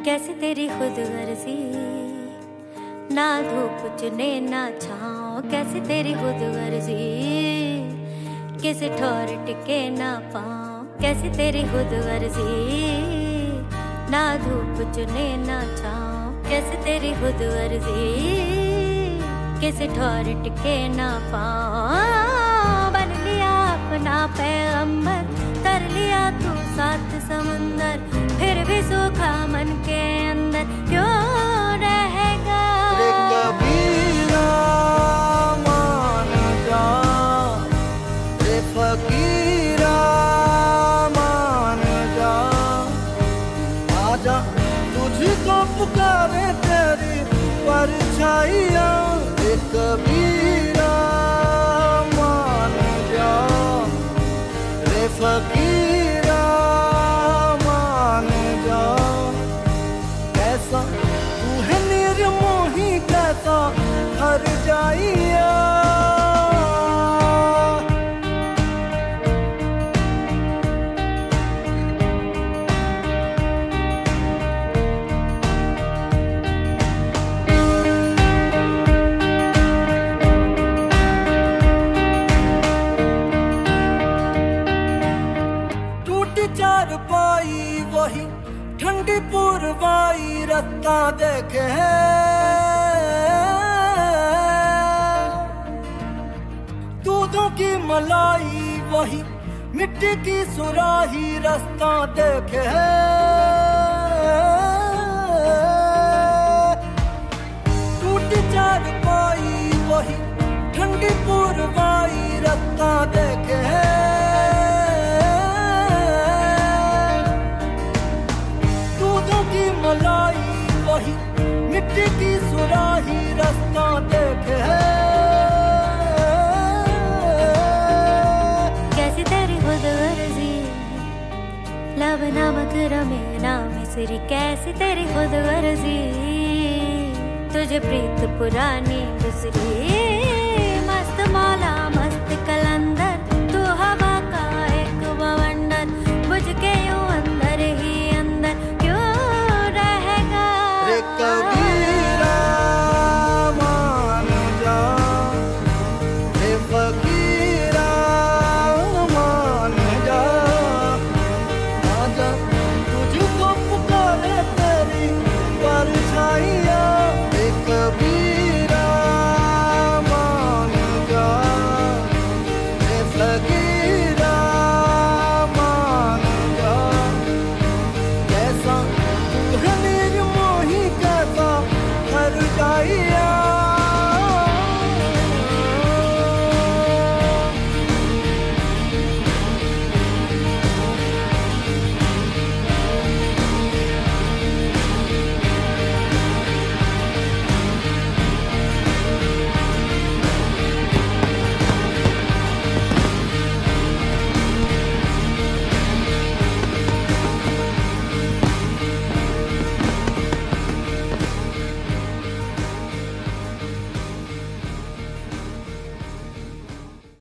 कैसी तेरी खुद गर्जी, ना धूप चुने ना छाँव। कैसी तेरी खुद गर्जी, किसी ठोर टिके ना पाँव। कैसी तेरी खुद गर्जी, ना धूप चुने ना छाँव। कैसी तेरी खुद गर्जी, किसी ठोर टिके ना पाँव। बन लिया अपना पैगंबर, कर लिया तू सात समंदर, फिर भी सूखा मन के अंदर क्यों रहेगा। रे कबीरा मान जा, रे फकीरा मान जा, आजा तुझको पुकारे तेरी परछाइयाँ। रे कबीरा मान जा, रे फकीरा मान जा। कैसा तू है निर्मोही, कैसा हर जाइया। चार पाई वही ठंडी पुरवाई, रत्ता देखे दूधों की मलाई वही मिट्टी की सुराही, रास्ता देखे टूटी चार पाई वही ठंडी पुरवाई, रत्ता देखे मलाई वही मिट्टी की सुराही, रास्ता देखे। कैसी तेरी खुद गर्जी, लब नमक रमे ना मिसरी। कैसी तेरी खुद गर्जी, तुझे प्रीत पुरानी गुजरी।